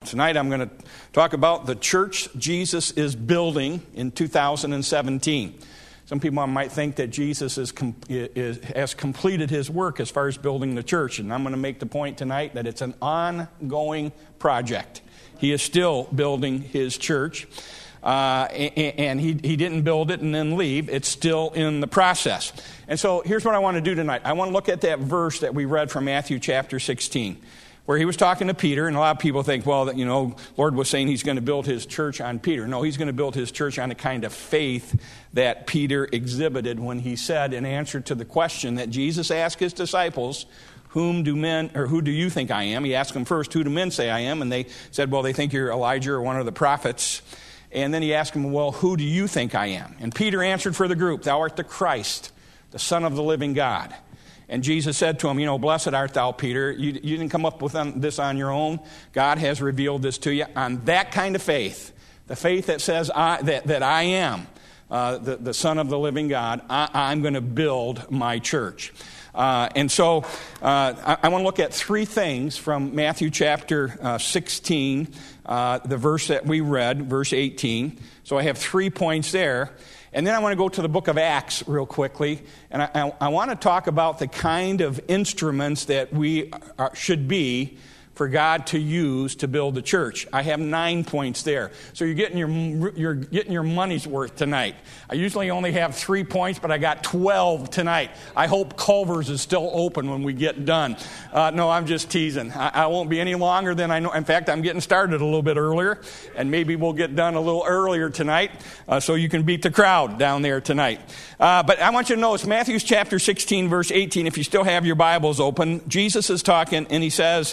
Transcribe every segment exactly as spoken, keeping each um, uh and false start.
Tonight I'm going to talk about the church Jesus is building in two thousand seventeen. Some people might think that Jesus is, is, has completed his work as far as building the church, and I'm going to make the point tonight that it's an ongoing project. He is still building his church, uh, and, and he, he didn't build it and then leave. It's still in the process. And so here's what I want to do tonight. I want to look at that verse that we read from Matthew chapter sixteen. Where he was talking to Peter, and a lot of people think, well, you know, Lord was saying he's going to build his church on Peter. No, he's going to build his church on the kind of faith that Peter exhibited when he said, in answer to the question that Jesus asked his disciples, whom do men, or who do you think I am? He asked them first, who do men say I am? And they said, well, they think you're Elijah or one of the prophets. And then he asked them, well, who do you think I am? And Peter answered for the group, thou art the Christ, the Son of the living God. And Jesus said to him, you know, blessed art thou, Peter. You, you didn't come up with this on your own. God has revealed this to you. On that kind of faith, the faith that says I, that, that I am uh, the, the Son of the living God, I, I'm going to build my church. Uh, and so uh, I, I want to look at three things from Matthew chapter uh, sixteen, uh, the verse that we read, verse eighteen. So I have three points there. And then I want to go to the book of Acts real quickly, and I, I, I want to talk about the kind of instruments that we are, should be for God to use to build the church. I have nine points there. So you're getting your you're getting your money's worth tonight. I usually only have three points, but I got twelve tonight. I hope Culver's is still open when we get done. Uh, no, I'm just teasing. I, I won't be any longer than I know. In fact, I'm getting started a little bit earlier, and maybe we'll get done a little earlier tonight, uh, so you can beat the crowd down there tonight. Uh, but I want you to notice Matthew chapter sixteen, verse eighteen. If you still have your Bibles open, Jesus is talking, and he says,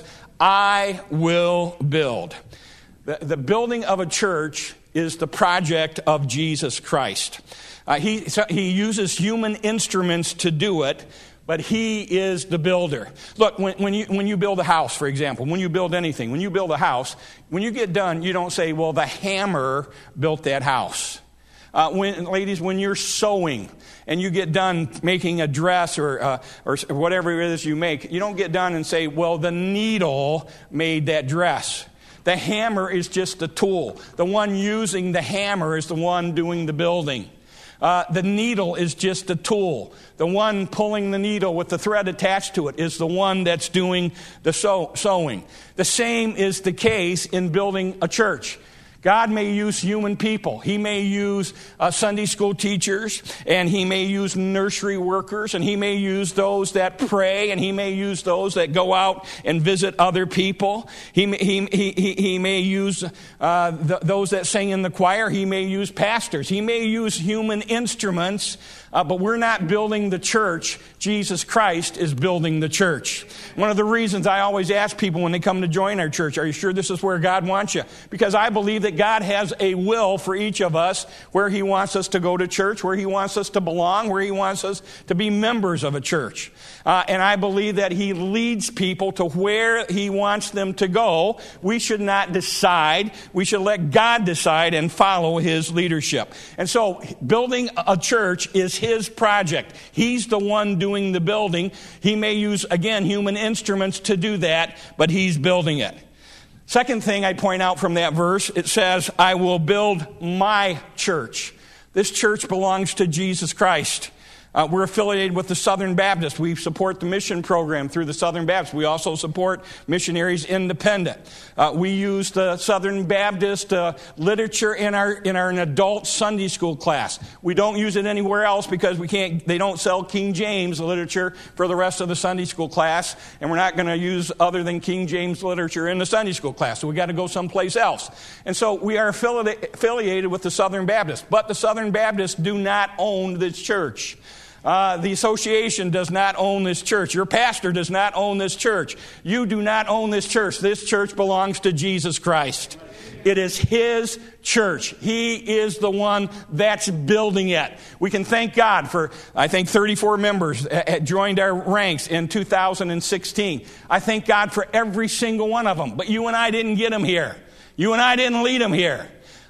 I will build. The, the building of a church is the project of Jesus Christ. Uh, he, so he uses human instruments to do it, but he is the builder. Look, when, when, you, when you build a house, for example, when you build anything, when you build a house, when you get done, you don't say, well, the hammer built that house. Uh, when, ladies, when you're sewing and you get done making a dress or, uh, or whatever it is you make, you don't get done and say, well, the needle made that dress. The hammer is just a tool. The one using the hammer is the one doing the building. Uh, the needle is just a tool. The one pulling the needle with the thread attached to it is the one that's doing the sew- sewing. The same is the case in building a church. God may use human people. He may use uh, Sunday school teachers, and he may use nursery workers, and he may use those that pray, and he may use those that go out and visit other people. He may, he, he, he may use uh, the, those that sing in the choir. He may use pastors. He may use human instruments, uh, but we're not building the church. Jesus Christ is building the church. One of the reasons I always ask people when they come to join our church, are you sure this is where God wants you? Because I believe that God has a will for each of us where he wants us to go to church, where he wants us to belong, where he wants us to be members of a church. Uh, and I believe that he leads people to where he wants them to go. We should not decide. We should let God decide and follow his leadership. And so building a church is his project. He's the one doing the building. He may use, again, human instruments to do that, but he's building it. Second thing I point out from that verse, it says, I will build my church. This church belongs to Jesus Christ. Uh, we're affiliated with the Southern Baptist. We support the mission program through the Southern Baptist. We also support Missionaries Independent. Uh, we use the Southern Baptist uh, literature in our in our adult Sunday school class. We don't use it anywhere else because we can't. They don't sell King James literature for the rest of the Sunday school class, and we're not going to use other than King James literature in the Sunday school class. So we got to go someplace else. And so we are affili- affiliated with the Southern Baptist, but the Southern Baptists do not own this church. Uh, the association does not own this church. Your pastor does not own this church. You do not own this church. This church belongs to Jesus Christ. It is his church. He is the one that's building it. We can thank God for, I think, thirty-four members had joined our ranks in two thousand sixteen. I thank God for every single one of them. But you and I didn't get them here. You and I didn't lead them here.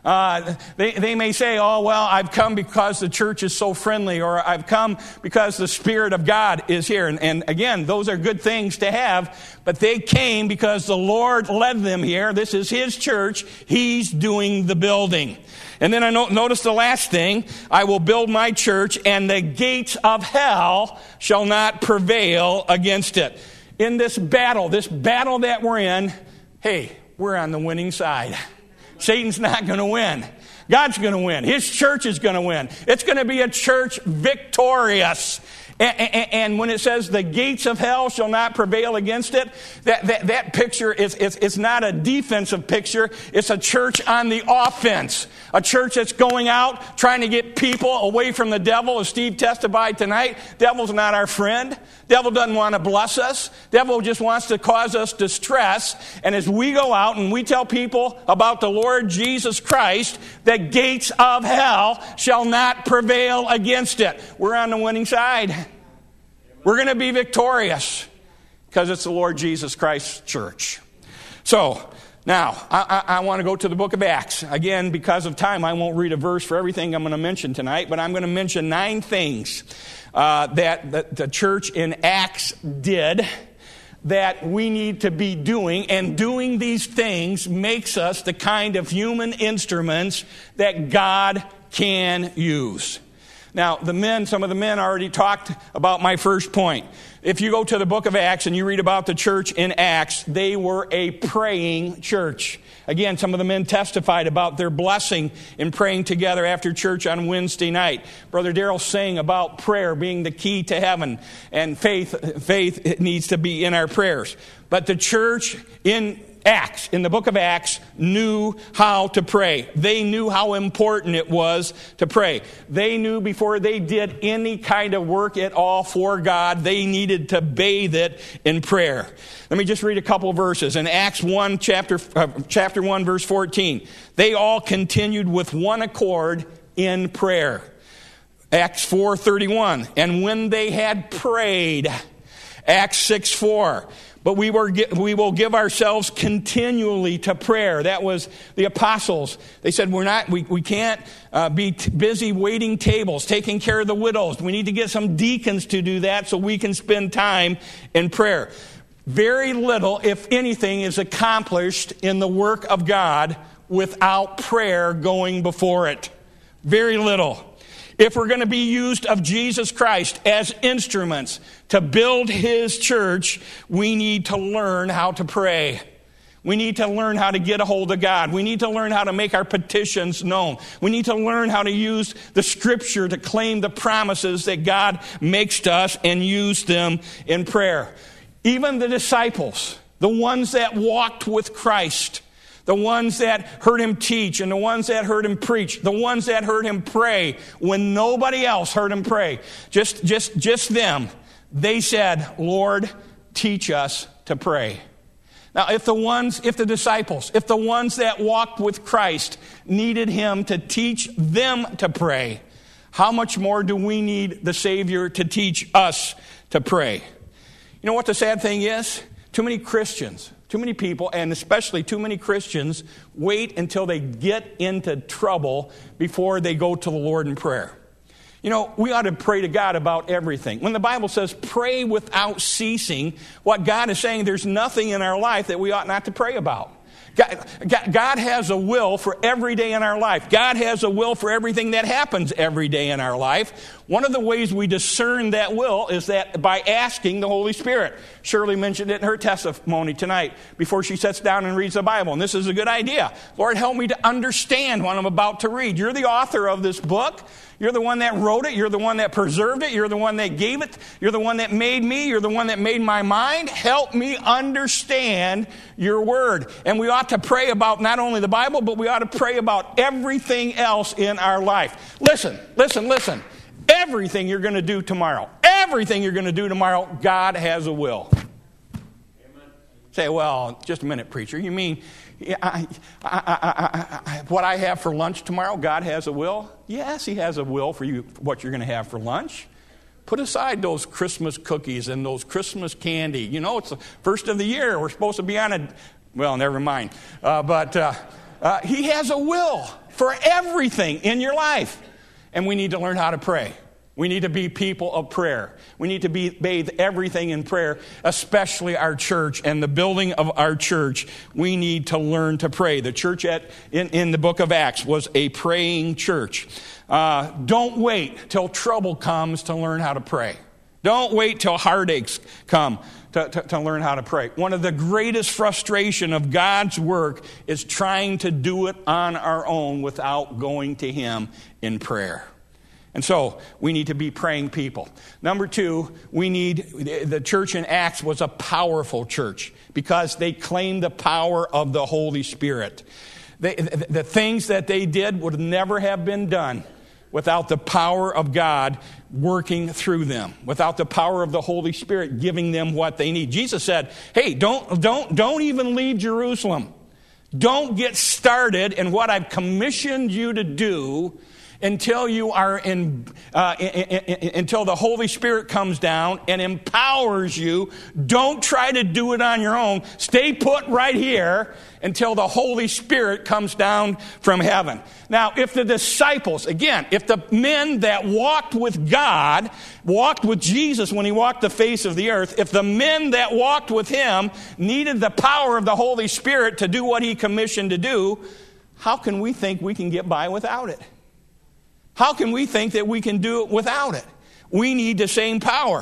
Uh, they, they may say, oh, well, I've come because the church is so friendly, or I've come because the Spirit of God is here. And, and again, those are good things to have, but they came because the Lord led them here. This is His church. He's doing the building. And then I no- notice the last thing, I will build my church, and the gates of hell shall not prevail against it. In this battle, this battle that we're in, hey, we're on the winning side. Satan's not going to win. God's going to win. His church is going to win. It's going to be a church victorious. And when it says the gates of hell shall not prevail against it, that, that, that picture is it's, it's not a defensive picture. It's a church on the offense. A church that's going out, trying to get people away from the devil. As Steve testified tonight, devil's not our friend. Devil doesn't want to bless us. Devil just wants to cause us distress. And as we go out and we tell people about the Lord Jesus Christ, the gates of hell shall not prevail against it. We're on the winning side. We're going to be victorious because it's the Lord Jesus Christ's church. So, now, I, I, I want to go to the book of Acts. Again, because of time, I won't read a verse for everything I'm going to mention tonight, but I'm going to mention nine things uh, that the, the church in Acts did that we need to be doing, and doing these things makes us the kind of human instruments that God can use. Now, the men, some of the men already talked about my first point. If you go to the book of Acts and you read about the church in Acts, they were a praying church. Again, some of the men testified about their blessing in praying together after church on Wednesday night. Brother Darrell sang about prayer being the key to heaven, and faith, faith needs to be in our prayers. But the church in Acts, in the book of Acts, knew how to pray. They knew how important it was to pray. They knew before they did any kind of work at all for God, they needed to bathe it in prayer. Let me just read a couple of verses. In Acts one, chapter, uh, chapter one, verse fourteen, they all continued with one accord in prayer. Acts four thirty-one, and when they had prayed, Acts six four, but we were we will give ourselves continually to prayer. That was the apostles. They said we're not we, we can't uh, be t- busy waiting tables, taking care of the widows. We need to get some deacons to do that so we can spend time in prayer. Very little, if anything, is accomplished in the work of God without prayer going before it. Very little. If we're going to be used of Jesus Christ as instruments to build His church, we need to learn how to pray. We need to learn how to get a hold of God. We need to learn how to make our petitions known. We need to learn how to use the Scripture to claim the promises that God makes to us and use them in prayer. Even the disciples, the ones that walked with Christ, the ones that heard Him teach, and the ones that heard Him preach, the ones that heard Him pray when nobody else heard Him pray, just, just, just them, they said, Lord, teach us to pray. Now, if the ones, if the disciples, if the ones that walked with Christ needed Him to teach them to pray, how much more do we need the Savior to teach us to pray? You know what the sad thing is? Too many Christians, too many people, and especially too many Christians, wait until they get into trouble before they go to the Lord in prayer. You know, we ought to pray to God about everything. When the Bible says pray without ceasing, what God is saying, there's nothing in our life that we ought not to pray about. God, God has a will for every day in our life. God has a will for everything that happens every day in our life. One of the ways we discern that will is that by asking the Holy Spirit. Shirley mentioned it in her testimony tonight before she sits down and reads the Bible. And this is a good idea. Lord, help me to understand what I'm about to read. You're the author of this book. You're the one that wrote it. You're the one that preserved it. You're the one that gave it. You're the one that made me. You're the one that made my mind. Help me understand your word. And we ought to pray about not only the Bible, but we ought to pray about everything else in our life. Listen, listen, listen. Everything you're going to do tomorrow, everything you're going to do tomorrow, God has a will. Amen. Say, well, just a minute, preacher. You mean I, I, I, I, what I have for lunch tomorrow, God has a will? Yes, He has a will for you, what you're going to have for lunch. Put aside those Christmas cookies and those Christmas candy. You know, it's the first of the year. We're supposed to be on a, well, never mind. Uh, but uh, uh, He has a will for everything in your life. And we need to learn how to pray. We need to be people of prayer. We need to be, bathe everything in prayer, especially our church and the building of our church. We need to learn to pray. The church at in, in the book of Acts was a praying church. Uh, don't wait till trouble comes to learn how to pray. Don't wait till heartaches come to, to, to learn how to pray. One of the greatest frustration of God's work is trying to do it on our own without going to Him in prayer. And so we need to be praying people. Number two, we need, the church in Acts was a powerful church because they claimed the power of the Holy Spirit. They, the things that they did would never have been done without the power of God working through them, without the power of the Holy Spirit giving them what they need. Jesus said, hey, don't, don't, don't even leave Jerusalem. Don't get started in what I've commissioned you to do until you are in, uh, in, in, in, until the Holy Spirit comes down and empowers you. Don't try to do it on your own. Stay put right here until the Holy Spirit comes down from heaven. Now, if the disciples, again, if the men that walked with God, walked with Jesus when He walked the face of the earth, if the men that walked with Him needed the power of the Holy Spirit to do what He commissioned to do, how can we think we can get by without it? How can we think that we can do it without it? We need the same power.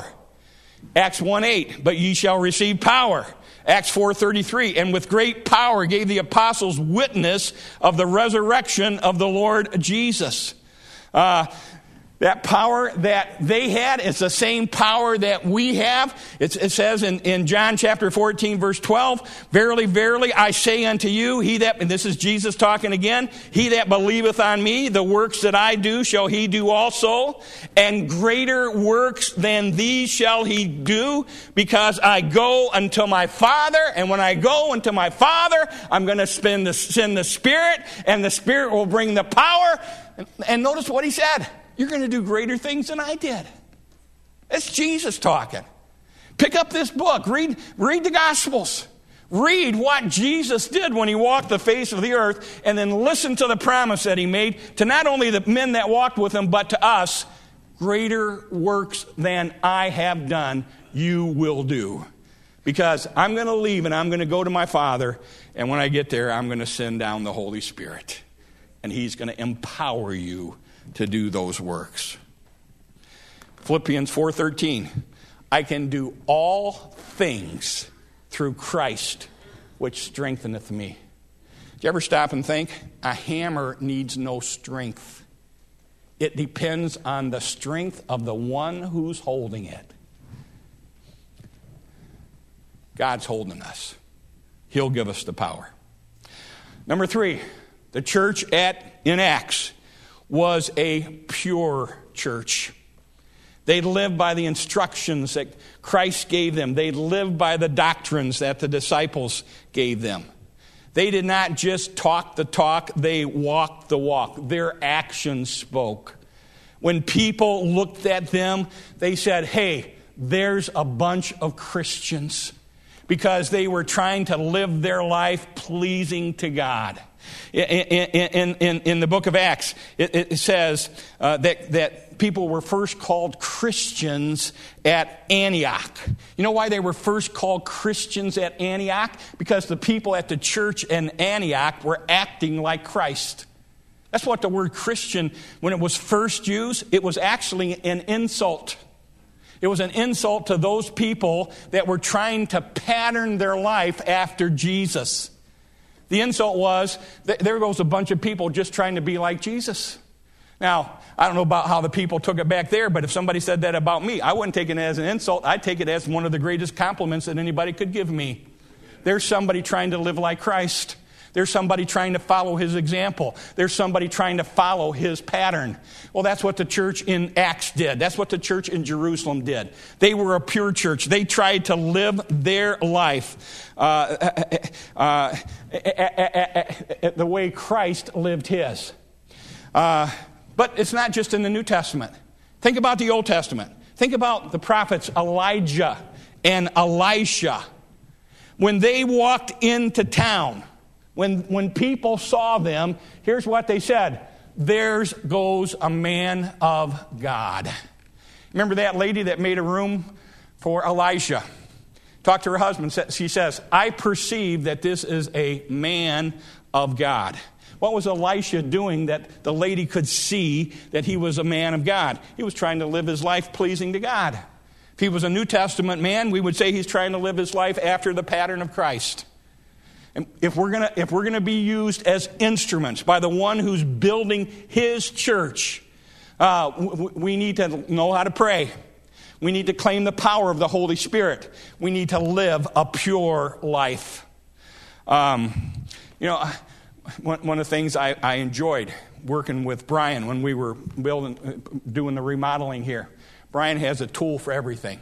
Acts one eight, but ye shall receive power. Acts four thirty-three, and with great power gave the apostles witness of the resurrection of the Lord Jesus. Uh, that power that they had is the same power that we have. It's, it says in, in John chapter fourteen, verse twelve, verily, verily, I say unto you, he that, and this is Jesus talking again, he that believeth on me, the works that I do shall he do also, and greater works than these shall he do, because I go unto my Father, and when I go unto my Father, I'm going to send the, send the Spirit, and the Spirit will bring the power. And, and notice what he said. You're going to do greater things than I did. It's Jesus talking. Pick up this book. Read, read the Gospels. Read what Jesus did when He walked the face of the earth, and then listen to the promise that He made to not only the men that walked with Him, but to us. Greater works than I have done, you will do. Because I'm going to leave and I'm going to go to my Father, and when I get there, I'm going to send down the Holy Spirit. And He's going to empower you to do those works. Philippians four thirteen, I can do all things through Christ, which strengtheneth me. Did you ever stop and think? A hammer needs no strength. It depends on the strength of the one who's holding it. God's holding us. He'll give us the power. Number three, the church at in Acts was a pure church. They lived by the instructions that Christ gave them. They lived by the doctrines that the disciples gave them. They did not just talk the talk, they walked the walk. Their actions spoke. When people looked at them, they said, hey, there's a bunch of Christians, because they were trying to live their life pleasing to God. In, in, in, in the book of Acts, it, it says uh, that, that people were first called Christians at Antioch. You know why they were first called Christians at Antioch? Because the people at the church in Antioch were acting like Christ. That's what the word Christian, when it was first used, it was actually an insult. It was an insult to those people that were trying to pattern their life after Jesus. The insult was, there goes a bunch of people just trying to be like Jesus. Now, I don't know about how the people took it back there, but if somebody said that about me, I wouldn't take it as an insult. I'd take it as one of the greatest compliments that anybody could give me. There's somebody trying to live like Christ. There's somebody trying to follow His example. There's somebody trying to follow His pattern. Well, that's what the church in Acts did. That's what the church in Jerusalem did. They were a pure church. They tried to live their life uh, uh, the way Christ lived His. Uh, but it's not just in the New Testament. Think about the Old Testament. Think about the prophets Elijah and Elisha. When they walked into town, When, when people saw them, here's what they said. There goes a man of God. Remember that lady that made a room for Elisha? Talked to her husband. She says, I perceive that this is a man of God. What was Elisha doing that the lady could see that he was a man of God? He was trying to live his life pleasing to God. If he was a New Testament man, we would say he's trying to live his life after the pattern of Christ. And if we're gonna if we're gonna be used as instruments by the one who's building his church, uh, we need to know how to pray. We need to claim the power of the Holy Spirit. We need to live a pure life. Um, you know, one, one of the things I, I enjoyed working with Brian when we were building, doing the remodeling here. Brian has a tool for everything.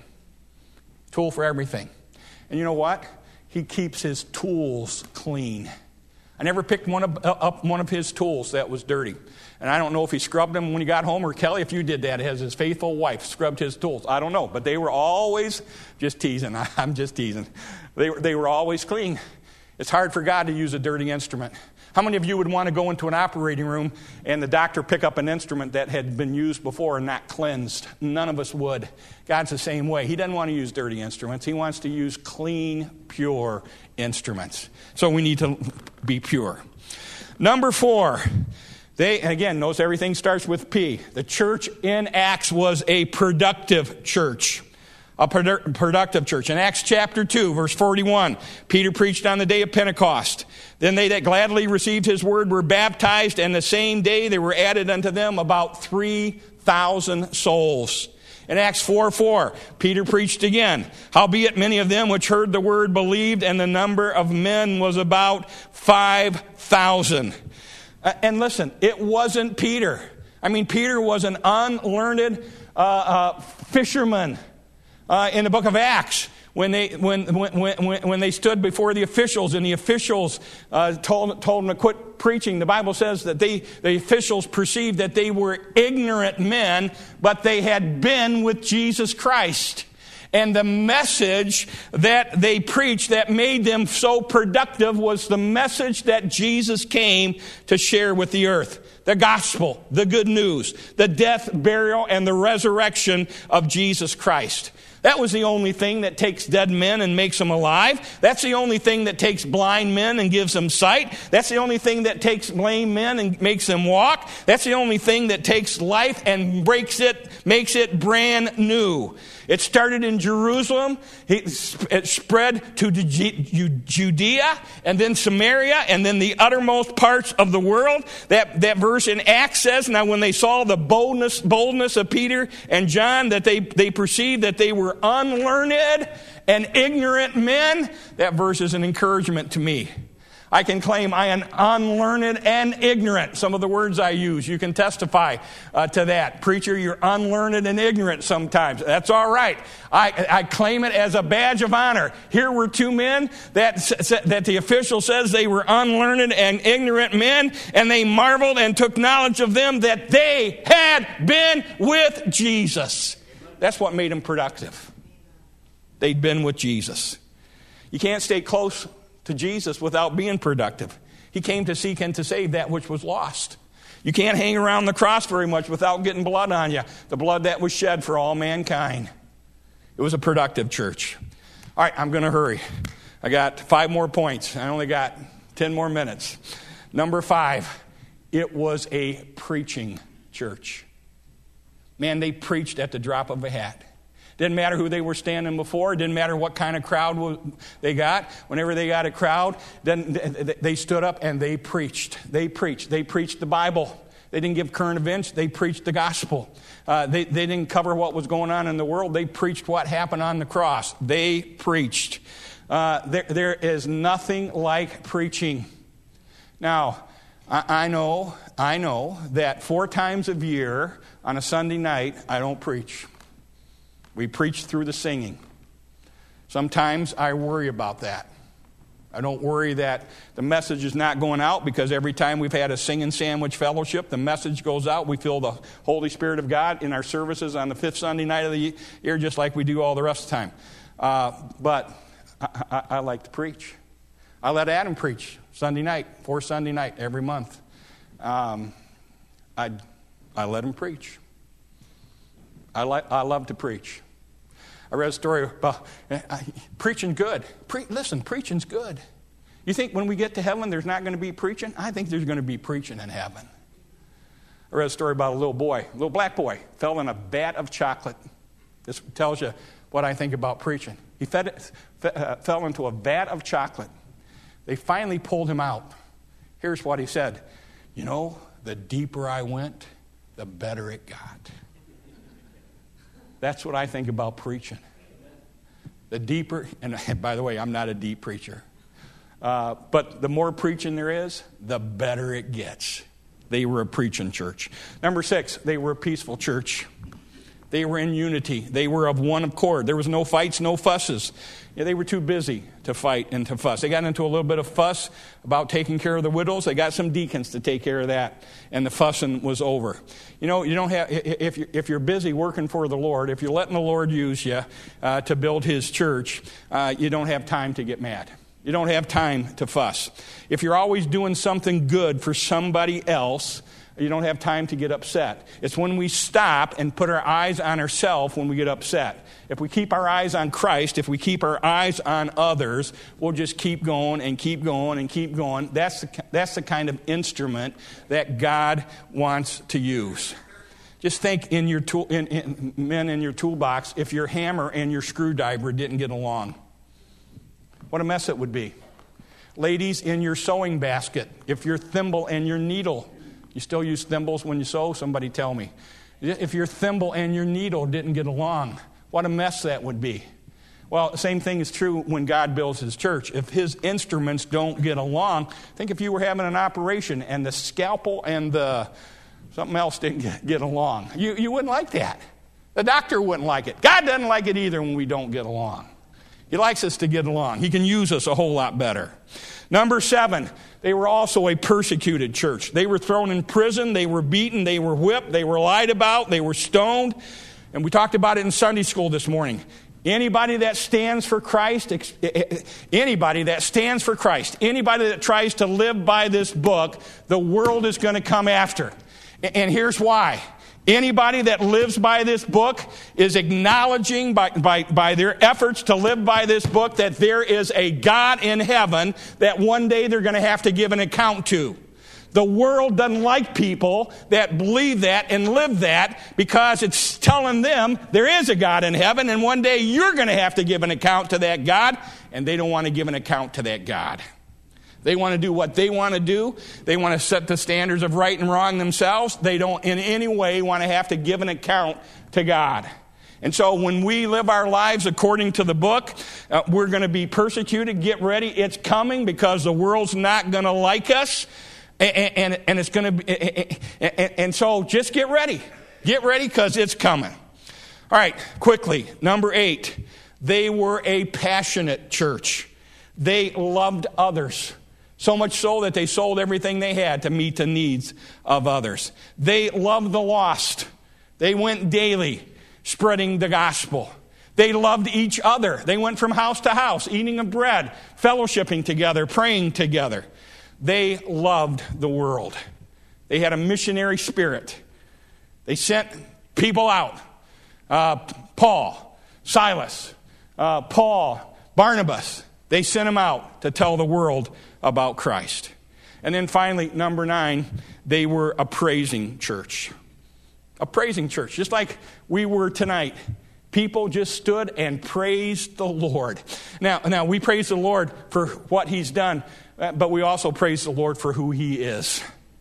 Tool for everything. And you know what? He keeps his tools clean. I never picked one of, uh, up one of his tools that was dirty. And I don't know if he scrubbed them when he got home, or Kelly, if you did that, as his faithful wife scrubbed his tools. I don't know. But they were always, just teasing, I'm just teasing. They were, they were always clean. It's hard for God to use a dirty instrument. How many of you would want to go into an operating room and the doctor pick up an instrument that had been used before and not cleansed? None of us would. God's the same way. He doesn't want to use dirty instruments. He wants to use clean, pure instruments. So we need to be pure. Number four, they, again, notice everything starts with P. The church in Acts was a productive church. A produ- productive church. In Acts chapter two, verse forty-one, Peter preached on the day of Pentecost. Then they that gladly received his word were baptized, and the same day there were added unto them about three thousand souls. In Acts four four, Peter preached again. Howbeit many of them which heard the word believed, and the number of men was about five thousand. Uh, and listen, it wasn't Peter. I mean, Peter was an unlearned uh, uh, fisherman. Uh, in the book of Acts, when they when when when when they stood before the officials, and the officials uh, told told them to quit preaching, the Bible says that they the officials perceived that they were ignorant men, but they had been with Jesus Christ. And the message that they preached that made them so productive was the message that Jesus came to share with the earth. The gospel, the good news, the death, burial, and the resurrection of Jesus Christ. That was the only thing that takes dead men and makes them alive. That's the only thing that takes blind men and gives them sight. That's the only thing that takes lame men and makes them walk. That's the only thing that takes life and breaks it, makes it brand new. It started in Jerusalem. It spread to Judea and then Samaria and then the uttermost parts of the world. That, that verse in Acts says, now when they saw the boldness, boldness of Peter and John, that they, they perceived that they were unlearned and ignorant men. That verse is an encouragement to me. I can claim I am unlearned and ignorant. Some of the words I use, you can testify uh, to that. Preacher, you're unlearned and ignorant sometimes. That's all right. I, I claim it as a badge of honor. Here were two men that, that the official says they were unlearned and ignorant men, and they marveled and took knowledge of them that they had been with Jesus. That's what made them productive. They'd been with Jesus. You can't stay close to Jesus without being productive. He came to seek and to save that which was lost. You can't hang around the cross very much without getting blood on you. The blood that was shed for all mankind. It was a productive church. All right, I'm going to hurry. I got five more points. I only got ten more minutes. Number five, it was a preaching church. Man, they preached at the drop of a hat. Didn't matter who they were standing before. Didn't matter what kind of crowd they got. Whenever they got a crowd, then they stood up and they preached. They preached. They preached the Bible. They didn't give current events. They preached the gospel. Uh, they, they didn't cover what was going on in the world. They preached what happened on the cross. They preached. Uh, there, there is nothing like preaching. Now, I, I know, I know that four times a year on a Sunday night, I don't preach. We preach through the singing. Sometimes I worry about that. I don't worry that the message is not going out, because every time we've had a singing sandwich fellowship, the message goes out. We feel the Holy Spirit of God in our services on the fifth Sunday night of the year, just like we do all the rest of the time. Uh, but I, I, I like to preach. I let Adam preach Sunday night, fourth Sunday night every month. Um, I I let him preach. I like I love to preach. I read a story about uh, preaching good. Pre- listen, preaching's good. You think when we get to heaven there's not going to be preaching? I think there's going to be preaching in heaven. I read a story about a little boy, a little black boy, fell in a vat of chocolate. This tells you what I think about preaching. He fed, uh, fell into a vat of chocolate. They finally pulled him out. Here's what he said. You know, the deeper I went, the better it got. That's what I think about preaching. The deeper, and by the way, I'm not a deep preacher. Uh, but the more preaching there is, the better it gets. They were a preaching church. Number six, they were a peaceful church. They were in unity. They were of one accord. There was no fights, no fusses. Yeah, they were too busy to fight and to fuss. They got into a little bit of fuss about taking care of the widows. They got some deacons to take care of that, and the fussing was over. You know, you don't have if you're, if you're busy working for the Lord, if you're letting the Lord use you uh, to build His church, uh, you don't have time to get mad. You don't have time to fuss. If you're always doing something good for somebody else, you don't have time to get upset. It's when we stop and put our eyes on ourselves when we get upset. If we keep our eyes on Christ, if we keep our eyes on others, we'll just keep going and keep going and keep going. That's the, that's the kind of instrument that God wants to use. Just think in your tool, in, in, men in your toolbox, if your hammer and your screwdriver didn't get along. What a mess it would be. Ladies, in your sewing basket, if your thimble and your needle, you still use thimbles when you sew? Somebody tell me. If your thimble and your needle didn't get along, what a mess that would be. Well, the same thing is true when God builds His church. If His instruments don't get along, think if you were having an operation and the scalpel and the something else didn't get, get along. You, you wouldn't like that. The doctor wouldn't like it. God doesn't like it either when we don't get along. He likes us to get along. He can use us a whole lot better. Number seven, they were also a persecuted church. They were thrown in prison. They were beaten. They were whipped. They were lied about. They were stoned. And we talked about it in Sunday school this morning. Anybody that stands for Christ, anybody that stands for Christ, anybody that tries to live by this book, the world is going to come after. And here's why. Anybody that lives by this book is acknowledging by, by, by their efforts to live by this book that there is a God in heaven that one day they're going to have to give an account to. The world doesn't like people that believe that and live that because it's telling them there is a God in heaven and one day you're going to have to give an account to that God, and they don't want to give an account to that God. They want to do what they want to do. They want to set the standards of right and wrong themselves. They don't in any way want to have to give an account to God. And so when we live our lives according to the book, uh, we're going to be persecuted. Get ready. It's coming because the world's not going to like us. And, and, and it's going to be, and, and so just get ready. Get ready because it's coming. All right, quickly. Number eight, they were a passionate church. They loved others. So much so that they sold everything they had to meet the needs of others. They loved the lost. They went daily spreading the gospel. They loved each other. They went from house to house, eating of bread, fellowshipping together, praying together. They loved the world. They had a missionary spirit. They sent people out. Uh, Paul, Silas, uh, Paul, Barnabas. They sent them out to tell the world about Christ. And then finally, number nine, they were a praising church. A praising church, just like we were tonight. People just stood and praised the Lord. Now, now we praise the Lord for what He's done, but we also praise the Lord for who He is.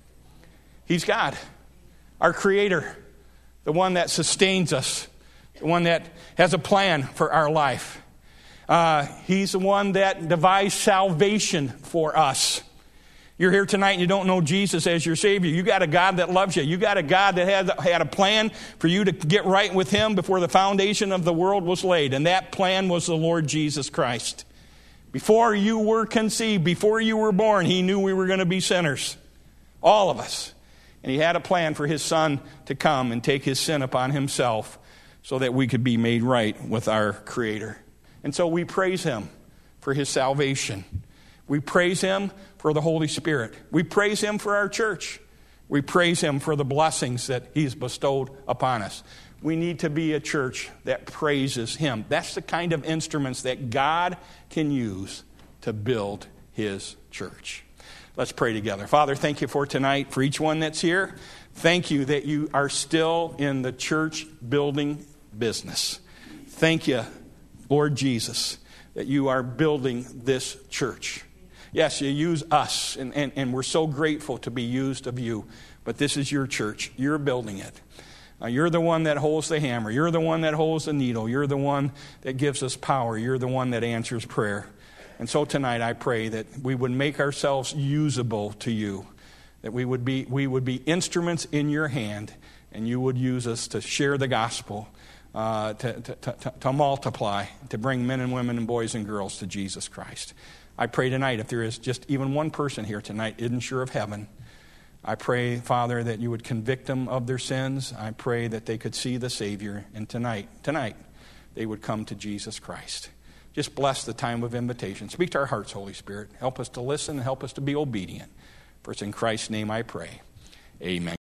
He's God, our Creator, the one that sustains us, the one that has a plan for our life. Uh, he's the one that devised salvation for us. You're here tonight and you don't know Jesus as your Savior. You got a God that loves you. You got a God that had, had a plan for you to get right with Him before the foundation of the world was laid. And that plan was the Lord Jesus Christ. Before you were conceived, before you were born, He knew we were going to be sinners. All of us. And He had a plan for His Son to come and take His sin upon Himself so that we could be made right with our Creator. And so we praise Him for His salvation. We We praise him for the Holy Spirit. We praise him for our church. We praise him for the blessings that he's bestowed upon us. We need to be a church that praises him. That's the kind of instruments that God can use to build his church. Let's pray together. Father, thank you for tonight, for each one that's here. Thank you that you are still in the church building business. Thank you, Lord Jesus, that you are building this church. Yes, you use us, and, and, and we're so grateful to be used of you. But this is your church. You're building it. Uh, you're the one that holds the hammer. You're the one that holds the needle. You're the one that gives us power. You're the one that answers prayer. And so tonight I pray that we would make ourselves usable to you, that we would be we would be instruments in your hand, and you would use us to share the gospel, uh, to, to, to, to multiply, to bring men and women and boys and girls to Jesus Christ. I pray tonight, if there is just even one person here tonight isn't sure of heaven, I pray, Father, that you would convict them of their sins. I pray that they could see the Savior, and tonight, tonight, they would come to Jesus Christ. Just bless the time of invitation. Speak to our hearts, Holy Spirit. Help us to listen and help us to be obedient. For it's in Christ's name I pray. Amen.